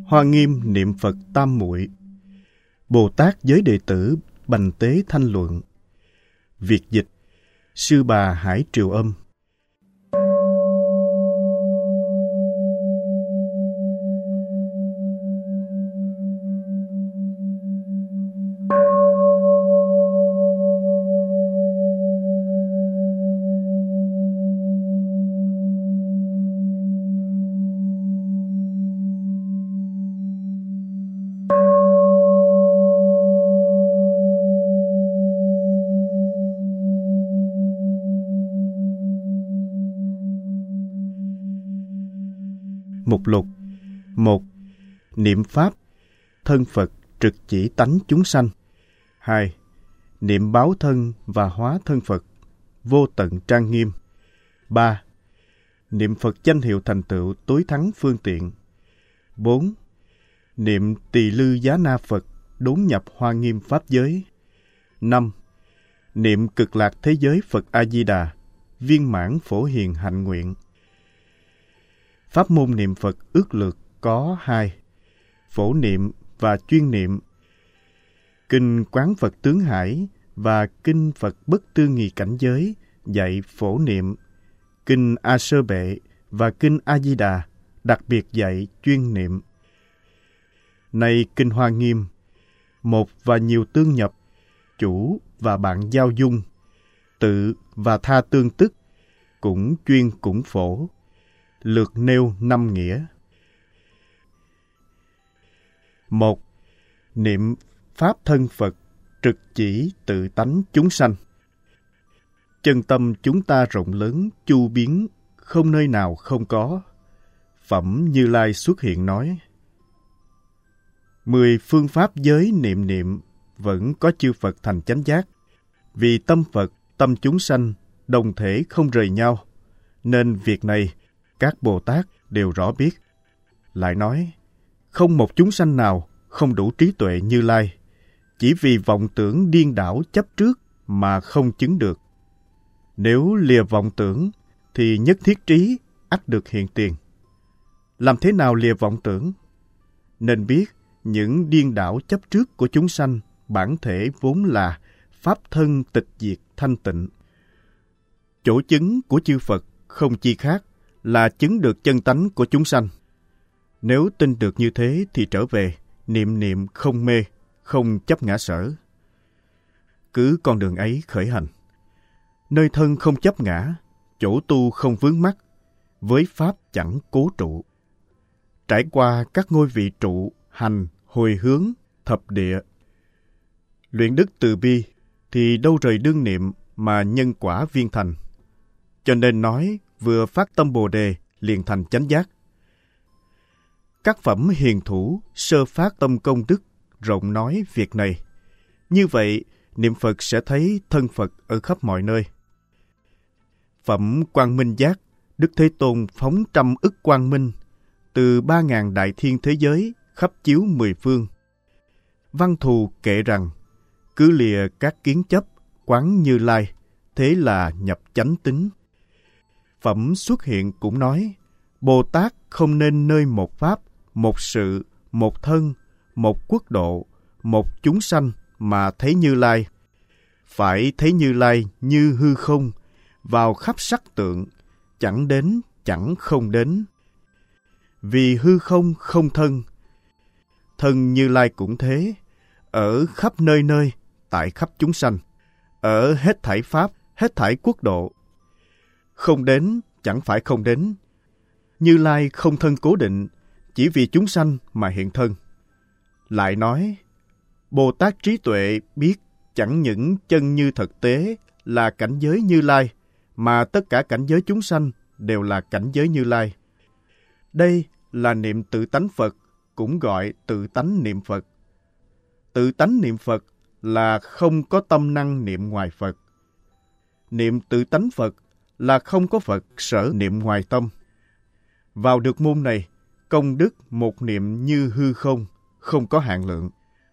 Hoa Nghiêm niệm Phật Tam Muội. Bồ Tát với đệ tử Bành Tế Thanh Luận. Việt dịch Sư Bà Hải Triều Âm. Mục lục. 1. Niệm Pháp, thân Phật trực chỉ tánh chúng sanh. 2. Niệm báo thân và hóa thân Phật, vô tận trang nghiêm. 3. Niệm Phật danh hiệu thành tựu tối thắng phương tiện. 4. Niệm Tỳ Lư Giá Na Phật đốn nhập Hoa Nghiêm Pháp giới. 5. Niệm Cực Lạc Thế Giới Phật A-di-đà, viên mãn phổ hiền hạnh nguyện. Pháp môn niệm Phật ước lược có 2: phổ niệm và chuyên niệm. Kinh Quán Phật Tướng Hải và Kinh Phật Bất Tư Nghì Cảnh Giới dạy phổ niệm. Kinh A Sơ Bệ và Kinh A Di Đà đặc biệt dạy chuyên niệm. Này Kinh Hoa Nghiêm, một và nhiều tương nhập, chủ và bạn giao dung, tự và tha tương tức, cũng chuyên cũng phổ. Lược nêu 5 nghĩa. 1. Niệm Pháp thân Phật trực chỉ tự tánh chúng sanh. Chân tâm chúng ta rộng lớn, chu biến, không nơi nào không có. Phẩm Như Lai xuất hiện nói: 10 phương pháp giới niệm niệm vẫn có chư Phật thành chánh giác. Vì tâm Phật, tâm chúng sanh đồng thể không rời nhau, nên việc này các Bồ Tát đều rõ biết. Lại nói, không một chúng sanh nào không đủ trí tuệ Như Lai, chỉ vì vọng tưởng điên đảo chấp trước mà không chứng được. Nếu lìa vọng tưởng, thì nhất thiết trí ắt được hiện tiền. Làm thế nào lìa vọng tưởng? Nên biết, những điên đảo chấp trước của chúng sanh bản thể vốn là pháp thân tịch diệt thanh tịnh. Chỗ chứng của chư Phật không chi khác là chứng được chân tánh của chúng sanh. Nếu tin được như thế thì trở về, niệm niệm không mê, không chấp ngã sở. Cứ con đường ấy khởi hành. Nơi thân không chấp ngã, chỗ tu không vướng mắc, với pháp chẳng cố trụ. Trải qua các ngôi vị trụ, hành, hồi hướng, thập địa. Luyện đức từ bi thì đâu rời đương niệm mà nhân quả viên thành. Cho nên nói vừa phát tâm Bồ Đề liền thành chánh giác. Các phẩm hiền thủ sơ phát tâm công đức rộng nói việc này. Như vậy, niệm Phật sẽ thấy thân Phật ở khắp mọi nơi. Phẩm Quang Minh Giác, Đức Thế Tôn phóng trăm ức quang minh từ 3.000 đại thiên thế giới khắp chiếu 10 phương. Văn thù kệ rằng, cứ lìa các kiến chấp, quán Như Lai, thế là nhập chánh tính. Phẩm Xuất Hiện cũng nói, Bồ Tát không nên nơi một pháp, một sự, một thân, một quốc độ, một chúng sanh mà thấy Như Lai. Phải thấy Như Lai như hư không, vào khắp sắc tượng, chẳng đến, chẳng không đến. Vì hư không không thân. Thân Như Lai cũng thế, ở khắp nơi nơi, tại khắp chúng sanh, ở hết thảy pháp, hết thảy quốc độ. Không đến, chẳng phải không đến. Như Lai không thân cố định, chỉ vì chúng sanh mà hiện thân. Lại nói, Bồ Tát trí tuệ biết chẳng những chân như thực tế là cảnh giới Như Lai, mà tất cả cảnh giới chúng sanh đều là cảnh giới Như Lai. Đây là niệm tự tánh Phật, cũng gọi tự tánh niệm Phật. Tự tánh niệm Phật là không có tâm năng niệm ngoài Phật. Niệm tự tánh Phật là không có Phật sở niệm ngoài tâm. Vào được môn này, công đức một niệm như hư không, không có hạn lượng.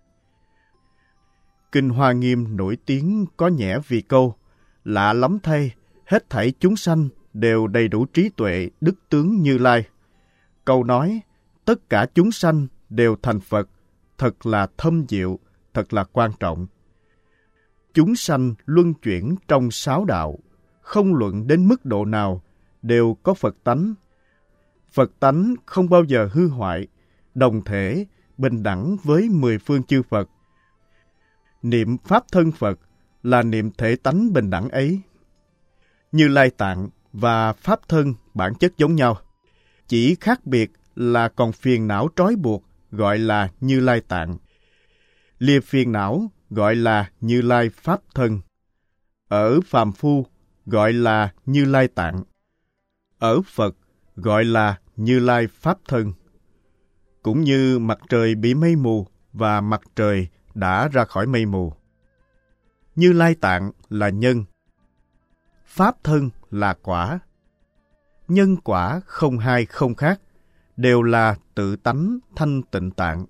Kinh Hoa Nghiêm nổi tiếng có nhẽ vì câu, lạ lắm thay, hết thảy chúng sanh đều đầy đủ trí tuệ, đức tướng Như Lai. Câu nói, tất cả chúng sanh đều thành Phật, thật là thâm diệu, thật là quan trọng. Chúng sanh luân chuyển trong 6 đạo, không luận đến mức độ nào, đều có Phật tánh. Phật tánh không bao giờ hư hoại, đồng thể, bình đẳng với 10 phương chư Phật. Niệm Pháp thân Phật là niệm thể tánh bình đẳng ấy. Như Lai Tạng và Pháp thân bản chất giống nhau, chỉ khác biệt là còn phiền não trói buộc gọi là Như Lai Tạng. Lìa phiền não gọi là Như Lai Pháp thân. Ở phàm phu gọi là Như Lai Tạng. Ở Phật gọi là Như Lai Pháp thân. Cũng như mặt trời bị mây mù và mặt trời đã ra khỏi mây mù. Như Lai Tạng là nhân, Pháp thân là quả. Nhân quả không hai không khác, đều là tự tánh thanh tịnh tạng.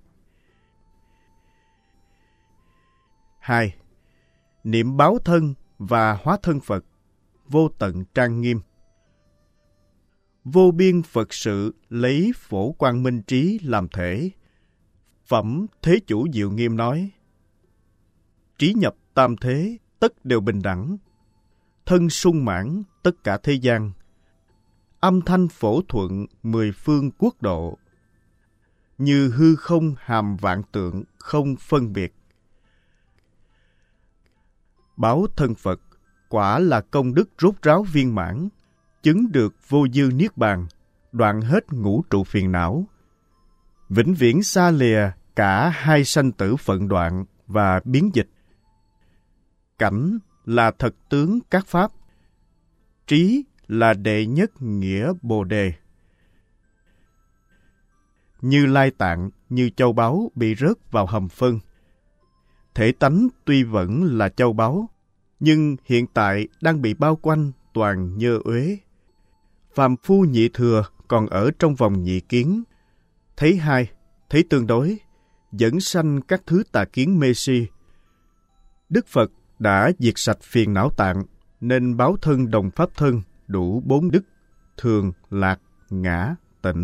2. Niệm báo thân và hóa thân Phật, vô tận trang nghiêm. Vô biên Phật sự lấy phổ quang minh trí làm thể. Phẩm Thế Chủ Diệu Nghiêm nói: trí nhập tam thế, tất đều bình đẳng. Thân sung mãn tất cả thế gian. Âm thanh phổ thuận 10 phương quốc độ. Như hư không hàm vạn tượng, không phân biệt. Báo thân Phật quả là công đức rốt ráo viên mãn, chứng được vô dư niết bàn, đoạn hết ngũ trụ phiền não, vĩnh viễn xa lìa cả hai sanh tử phận đoạn và biến dịch. Cảnh là thật tướng các pháp, trí là đệ nhất nghĩa Bồ Đề. Như Lai Tạng, như châu báu bị rớt vào hầm phân. Thể tánh tuy vẫn là châu báu, nhưng hiện tại đang bị bao quanh toàn nhơ uế. Phàm phu nhị thừa còn ở trong vòng nhị kiến. Thấy hai, thấy tương đối, dẫn sanh các thứ tà kiến mê si. Đức Phật đã diệt sạch phiền não tạng, nên báo thân đồng pháp thân đủ 4 đức: thường, lạc, ngã, tịnh.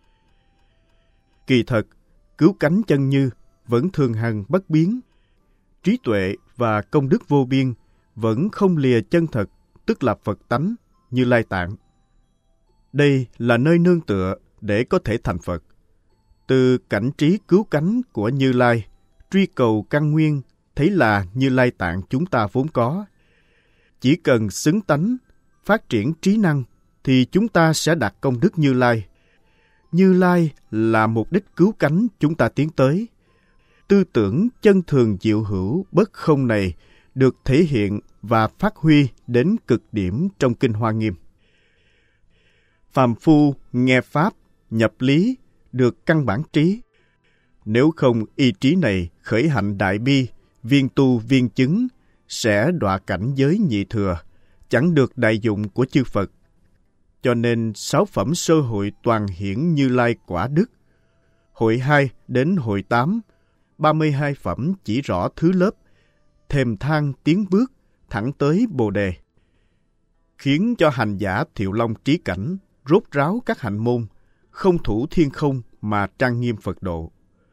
Kỳ thật, cứu cánh chân như vẫn thường hằng bất biến. Trí tuệ và công đức vô biên vẫn không lìa chân thật, tức là Phật tánh, Như Lai Tạng. Đây là nơi nương tựa để có thể thành Phật. Từ cảnh trí cứu cánh của Như Lai, truy cầu căn nguyên, thấy là Như Lai Tạng chúng ta vốn có. Chỉ cần xứng tánh, phát triển trí năng, thì chúng ta sẽ đạt công đức Như Lai. Như Lai là mục đích cứu cánh chúng ta tiến tới. Tư tưởng chân thường diệu hữu bất không này được thể hiện và phát huy đến cực điểm trong Kinh Hoa Nghiêm. Phàm phu nghe Pháp, nhập lý, được căn bản trí. Nếu không y trí này khởi hạnh đại bi, viên tu viên chứng, sẽ đọa cảnh giới nhị thừa, chẳng được đại dụng của chư Phật. Cho nên 6 phẩm sơ hội toàn hiển Như Lai quả đức. Hội 2 đến hội 8, 32 phẩm chỉ rõ thứ lớp, thềm thang tiến bước, thẳng tới Bồ Đề. Khiến cho hành giả Thiệu Long trí cảnh, rốt ráo các hạnh môn, không thủ thiên không mà trang nghiêm Phật độ.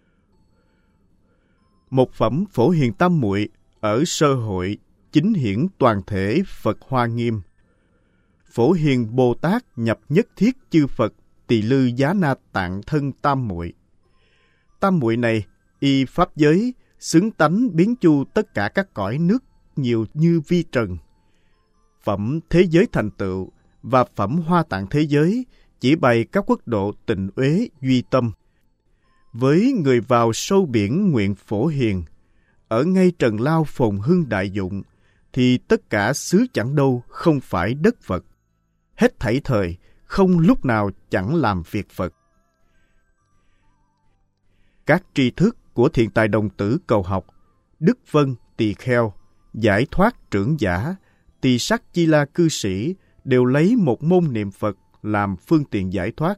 Một phẩm Phổ Hiền Tam Muội ở sơ hội chính hiển toàn thể Phật Hoa Nghiêm. Phổ Hiền Bồ Tát nhập nhất thiết chư Phật Tỳ Lư Giá Na Tạng thân Tam Muội. Tam Muội này y pháp giới xứng tánh biến chu tất cả các cõi nước nhiều như vi trần. Phẩm Thế Giới Thành Tựu và phẩm Hoa Tạng Thế Giới chỉ bày các quốc độ tịnh uế duy tâm. Với người vào sâu biển nguyện phổ hiền, ở ngay trần lao phồn hưng đại dụng, thì tất cả xứ chẳng đâu không phải đất Phật. Hết thảy thời, không lúc nào chẳng làm việc Phật. Các tri thức của thiện tài đồng tử cầu học, Đức Vân Tỳ Kheo, Giải Thoát Trưởng Giả, Tỳ Sắc Chi La Cư Sĩ đều lấy một môn niệm Phật làm phương tiện giải thoát.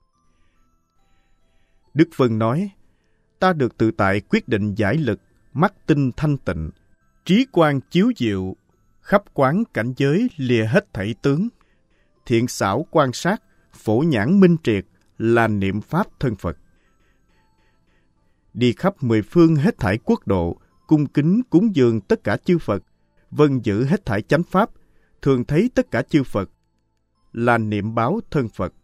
Đức Vân nói: ta được tự tại quyết định giải lực, mắt tinh thanh tịnh, trí quang chiếu diệu, khắp quán cảnh giới lìa hết thảy tướng. Thiện xảo quan sát, phổ nhãn minh triệt là niệm Pháp thân Phật. đi khắp 10 phương hết thảy quốc độ, cung kính cúng dường tất cả chư Phật, vâng giữ hết thảy chánh pháp, thường thấy tất cả chư Phật, là niệm báo thân Phật.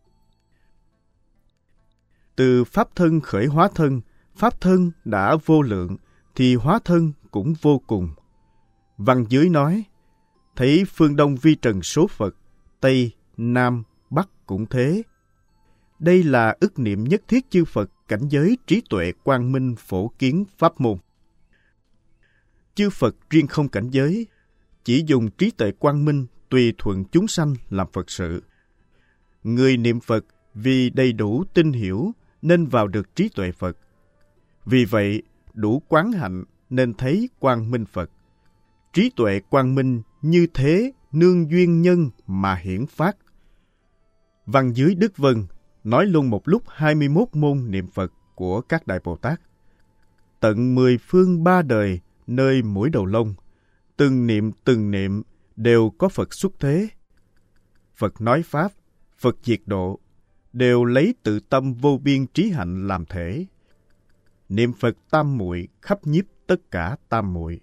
Từ pháp thân khởi hóa thân, pháp thân đã vô lượng, thì hóa thân cũng vô cùng. Văn dưới nói, thấy phương Đông vi trần số Phật, Tây, Nam, Bắc cũng thế. Đây là ức niệm nhất thiết chư Phật cảnh giới trí tuệ quang minh phổ kiến pháp môn. Chư Phật riêng không cảnh giới, chỉ dùng trí tuệ quang minh tùy thuận chúng sanh làm Phật sự. Người niệm Phật vì đầy đủ tin hiểu nên vào được trí tuệ Phật. Vì vậy, đủ quán hạnh nên thấy quang minh Phật. Trí tuệ quang minh như thế nương duyên nhân mà hiển phát. Văn dưới Đức Vân nói luôn một lúc 21 môn niệm Phật của các Đại Bồ Tát. Tận 10 phương 3 đời nơi mũi đầu lông, từng niệm đều có Phật xuất thế. Phật nói Pháp, Phật diệt độ, đều lấy tự tâm vô biên trí hạnh làm thể. Niệm Phật tam muội khắp nhiếp tất cả tam muội.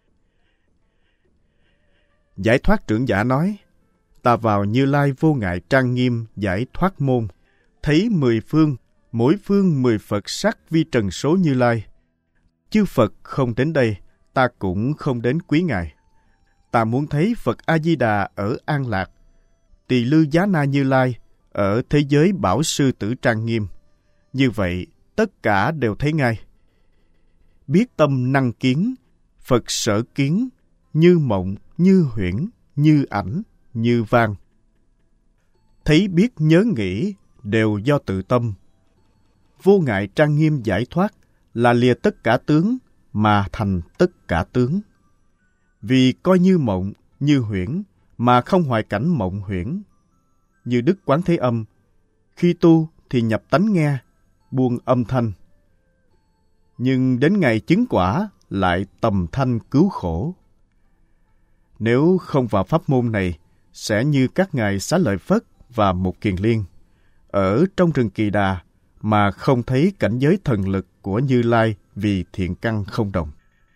Giải thoát trưởng giả nói, ta vào Như Lai vô ngại trang nghiêm giải thoát môn, thấy 10 phương, mỗi phương 10 Phật sắc vi trần số Như Lai. Chư Phật không đến đây, ta cũng không đến quý ngài. Ta muốn thấy Phật A-di-đà ở An Lạc, Tỳ Lư Giá Na Như Lai ở thế giới Bảo Sư Tử trang nghiêm. Như vậy, tất cả đều thấy ngay. Biết tâm năng kiến, Phật sở kiến, như mộng, như huyễn, như ảnh, như vang. Thấy biết nhớ nghĩ đều do tự tâm. Vô ngại trang nghiêm giải thoát là lìa tất cả tướng mà thành tất cả tướng. Vì coi như mộng, như huyễn mà không hoại cảnh mộng huyễn. Như Đức Quán Thế Âm, khi tu thì nhập tánh nghe, buông âm thanh. Nhưng đến ngày chứng quả lại tầm thanh cứu khổ. Nếu không vào pháp môn này, sẽ như các ngài Xá Lợi Phất và Mục Kiền Liên, ở trong rừng Kỳ Đà mà không thấy cảnh giới thần lực của Như Lai vì thiện căn không đồng.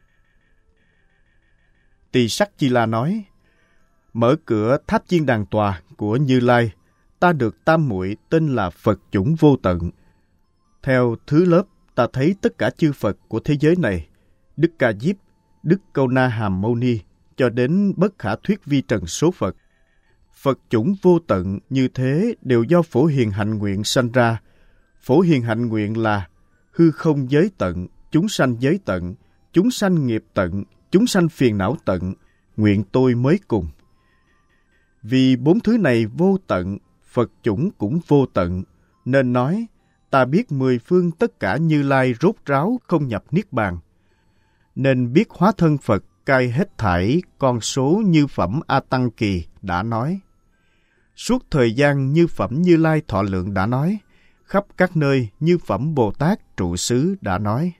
Tỳ Sắc Chi La nói, mở cửa tháp Chiên Đàn Tòa của Như Lai, ta được tam muội tên là Phật chủng vô tận. Theo thứ lớp, ta thấy tất cả chư Phật của thế giới này, Đức Ca Diếp, Đức Câu Na Hàm Mâu Ni, cho đến bất khả thuyết vi trần số Phật. Phật chủng vô tận như thế đều do Phổ Hiền hạnh nguyện sanh ra. Phổ Hiền hạnh nguyện là hư không giới tận, chúng sanh giới tận, chúng sanh nghiệp tận, chúng sanh phiền não tận, nguyện tôi mới cùng. Vì 4 thứ này vô tận, Phật chủng cũng vô tận, nên nói, ta biết 10 phương tất cả Như Lai rốt ráo không nhập Niết Bàn. Nên biết hóa thân Phật cai hết thảy con số như phẩm A Tăng Kỳ đã nói. Suốt thời gian như phẩm Như Lai thọ lượng đã nói, khắp các nơi như phẩm Bồ Tát trụ xứ đã nói.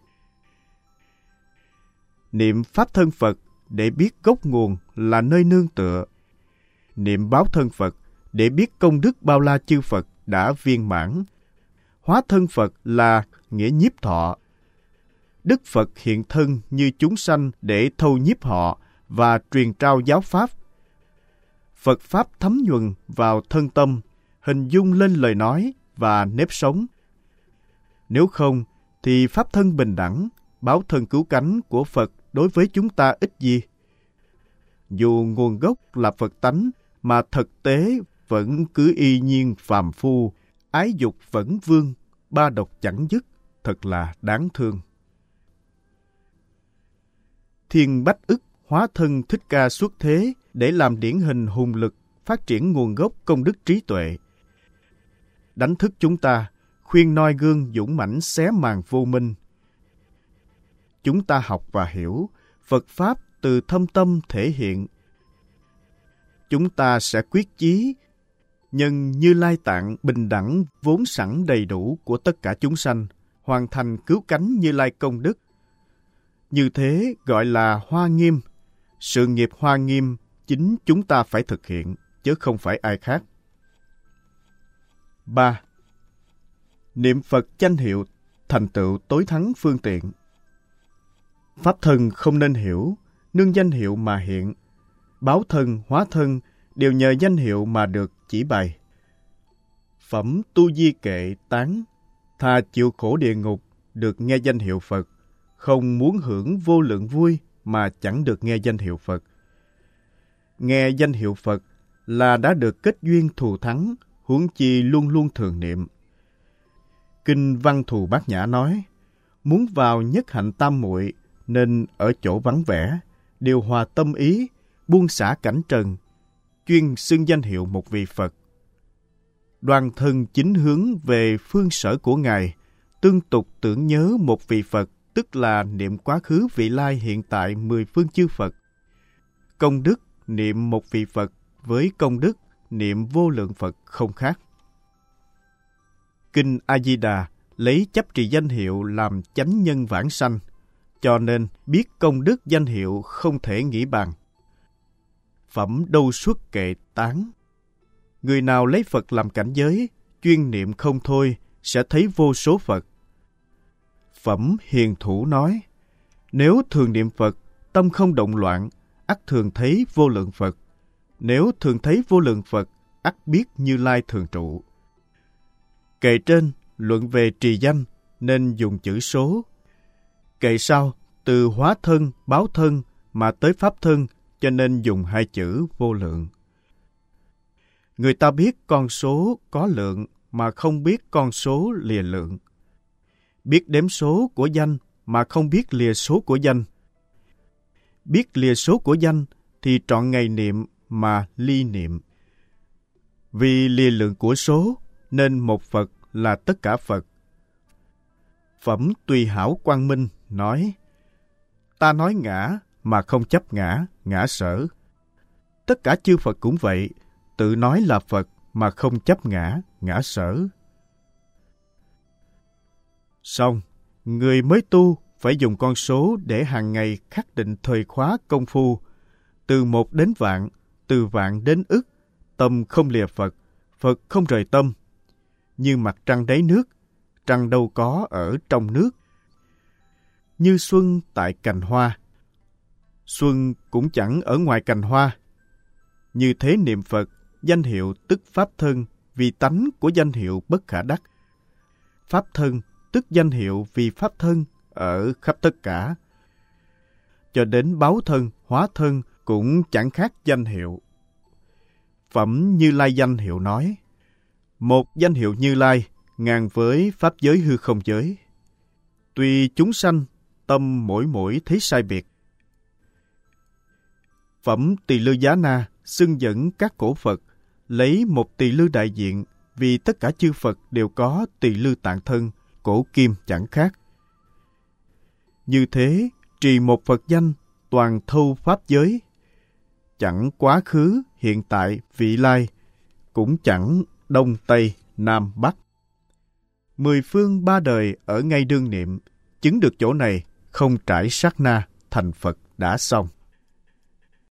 Niệm Pháp thân Phật để biết gốc nguồn là nơi nương tựa. Niệm báo thân Phật để biết công đức bao la chư Phật đã viên mãn. Hóa thân Phật là nghĩa nhiếp thọ. Đức Phật hiện thân như chúng sanh để thâu nhiếp họ và truyền trao giáo pháp. Phật Pháp thấm nhuần vào thân tâm, hình dung lên lời nói và nếp sống. Nếu không, thì Pháp thân bình đẳng, báo thân cứu cánh của Phật đối với chúng ta ích gì? Dù nguồn gốc là Phật tánh, mà thực tế vẫn cứ y nhiên phàm phu, ái dục vẫn vương, ba độc chẳng dứt, thật là đáng thương. Thiên Bách Ức hóa thân Thích Ca xuất thế để làm điển hình hùng lực, phát triển nguồn gốc công đức trí tuệ. Đánh thức chúng ta, khuyên noi gương dũng mãnh xé màn vô minh. Chúng ta học và hiểu, Phật Pháp từ thâm tâm thể hiện. Chúng ta sẽ quyết chí, nhân Như Lai Tạng bình đẳng vốn sẵn đầy đủ của tất cả chúng sanh, hoàn thành cứu cánh Như Lai công đức. Như thế gọi là Hoa Nghiêm. Sự nghiệp Hoa Nghiêm chính chúng ta phải thực hiện, chứ không phải ai khác. 3. Niệm Phật danh hiệu thành tựu tối thắng phương tiện. Pháp thân không nên hiểu, nương danh hiệu mà hiện. Báo thân, hóa thân đều nhờ danh hiệu mà được chỉ bày. Phẩm tu di kệ tán, thà chịu khổ địa ngục, được nghe danh hiệu Phật, không muốn hưởng vô lượng vui mà chẳng được nghe danh hiệu Phật. Nghe danh hiệu Phật là đã được kết duyên thù thắng, huống chi luôn luôn thường niệm. Kinh Văn Thù Bát Nhã nói, muốn vào nhất hạnh tam muội nên ở chỗ vắng vẻ, điều hòa tâm ý, buông xả cảnh trần, chuyên xưng danh hiệu một vị Phật. Đoàn thân chính hướng về phương sở của Ngài, tương tục tưởng nhớ một vị Phật, tức là niệm quá khứ vị lai hiện tại 10 phương chư Phật. Công đức niệm một vị Phật với công đức niệm vô lượng Phật không khác. Kinh A-di-đà lấy chấp trì danh hiệu làm chánh nhân vãng sanh, cho nên biết công đức danh hiệu không thể nghĩ bàn. Phẩm đâu xuất kệ tán, người nào lấy Phật làm cảnh giới, chuyên niệm không thôi, sẽ thấy vô số Phật. Phẩm hiền thủ nói, nếu thường niệm Phật, tâm không động loạn, ắt thường thấy vô lượng Phật. Nếu thường thấy vô lượng Phật, ắt biết Như Lai thường trụ. Kệ trên luận về trì danh nên dùng chữ số. Kệ sau từ hóa thân, báo thân mà tới pháp thân, cho nên dùng 2 chữ vô lượng. Người ta biết con số có lượng mà không biết con số lìa lượng. Biết đếm số của danh mà không biết lìa số của danh. Biết lìa số của danh thì trọn ngày niệm mà ly niệm. Vì lìa lượng của số nên một Phật là tất cả Phật. Phẩm Tùy Hảo Quang Minh nói, ta nói ngã mà không chấp ngã, ngã sở. Tất cả chư Phật cũng vậy, tự nói là Phật mà không chấp ngã, ngã sở. Xong, người mới tu phải dùng con số để hàng ngày khắc định thời khóa công phu, từ 1 đến vạn, từ vạn đến ức, tâm không lìa Phật, Phật không rời tâm. Như mặt trăng đáy nước, trăng đâu có ở trong nước. Như xuân tại cành hoa, xuân cũng chẳng ở ngoài cành hoa. Như thế niệm Phật, danh hiệu tức pháp thân, vì tánh của danh hiệu bất khả đắc. Pháp thân tức danh hiệu vì pháp thân ở khắp tất cả. Cho đến báo thân, hóa thân cũng chẳng khác danh hiệu. Phẩm Như Lai danh hiệu nói, một danh hiệu Như Lai ngang với pháp giới hư không giới. Tuy chúng sanh tâm mỗi thấy sai biệt. Phẩm Tỳ Lư Giá Na xưng dẫn các cổ Phật, lấy một tỳ lư đại diện, vì tất cả chư Phật đều có tỳ lư tạng thân, cổ kim chẳng khác. Như thế, trì một Phật danh, toàn thâu pháp giới, chẳng quá khứ, hiện tại, vị lai, cũng chẳng đông, tây, nam, bắc. 10 phương 3 đời ở ngay đương niệm, chứng được chỗ này, không trải sát na, thành Phật đã xong.